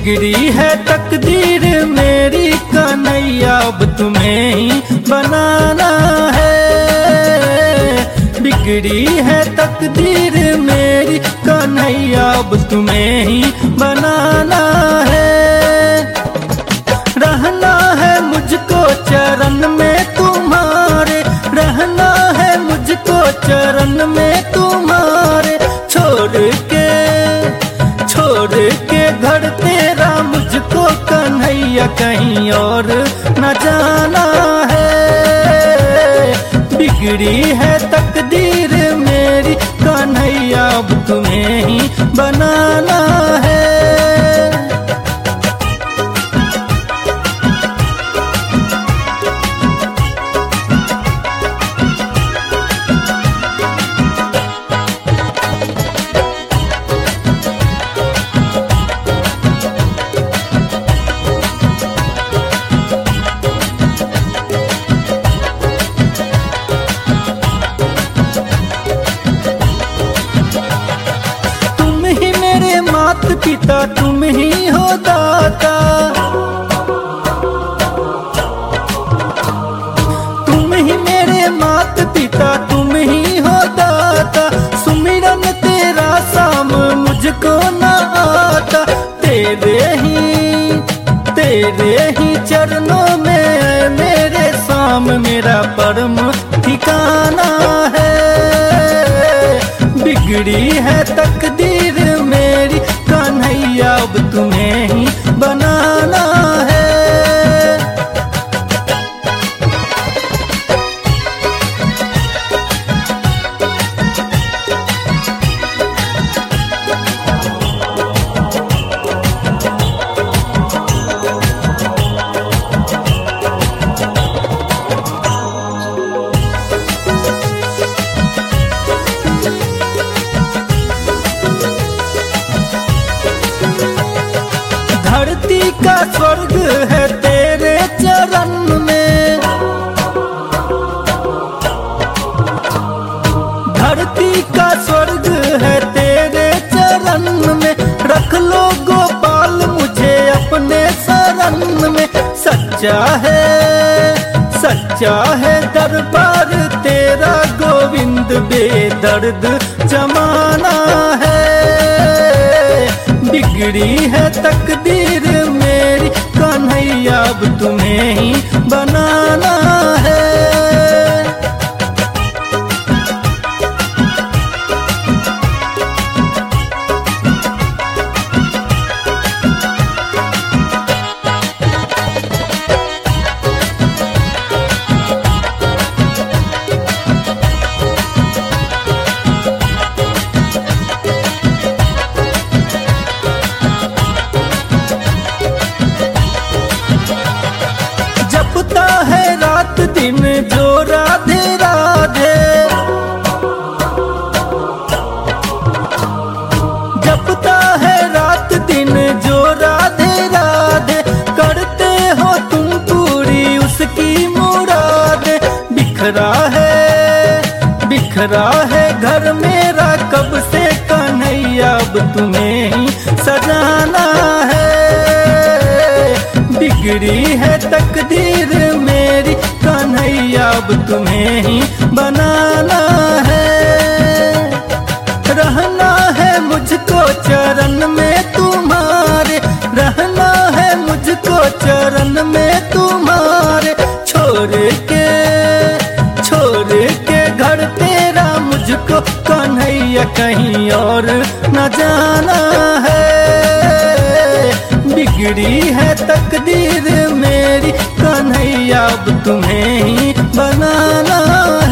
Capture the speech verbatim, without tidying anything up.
बिगड़ी है तकदीर मेरी कन्हैया, अब तुम्हें ही बनाना है। बिगड़ी है तकदीर मेरी कन्हैया, अब तुम्हें ही बनाना है। रहना है मुझको चरण में तुम्हारे, रहना है मुझको चरण में तुम्हारे। छोड़ के छोड़ के घर तेरा मुझको कन्हैया, कहीं और न जाना है। बिगड़ी है तकदीर मेरी कन्हैया, अब तुम्हें ही बनाना है। मात पिता तुम ही हो दाता, तुम ही मेरे मात पिता तुम ही हो दाता। सुमिरन तेरा साम मुझको न आता, तेरे ही तेरे ही चरणों में मेरे साम मेरा परम ठिकाना है। बिगड़ी है तकदीर मेरी कन्हैया, अब तुम्हें ही बनाना है। धरती का स्वर्ग है तेरे चरण में, धरती का स्वर्ग है तेरे चरण में। रख लो गोपाल मुझे अपने शरण में। सच्चा है सच्चा है दरबार तेरा गोविंद, बेदर्द जमाना है। बिगड़ी है तकदीर मेरी कन्हैया, अब तुम्हें ही बनाना है। जपता है रात दिन जो राधे राधे, जपता है रात दिन जो राधे राधे। करते हो तुम पूरी उसकी मुरादे। बिखरा है बिखरा है घर मेरा कब से कन्हैया, अब तुम्हें ही सजाना है। बिगड़ी है तकदीर मेरी कन्हैया, अब तुम्हें ही बनाना है। रहना है मुझको चरण में तुम्हारे, रहना है मुझको चरण में तुम्हारे। छोड़ के छोड़ के घर तेरा मुझको कन्हैया, कहीं और न जाना है। बिगड़ी है तकदीर मेरी कन्हैया, अब तुम्हें ही बनाना है।